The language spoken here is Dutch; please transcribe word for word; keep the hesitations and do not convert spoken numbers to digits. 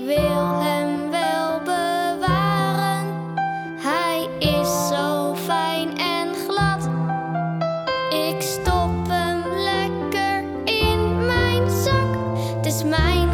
wil hem wel bewaren. Hij is zo fijn en glad. Ik stop hem lekker in mijn zak. Het is mijn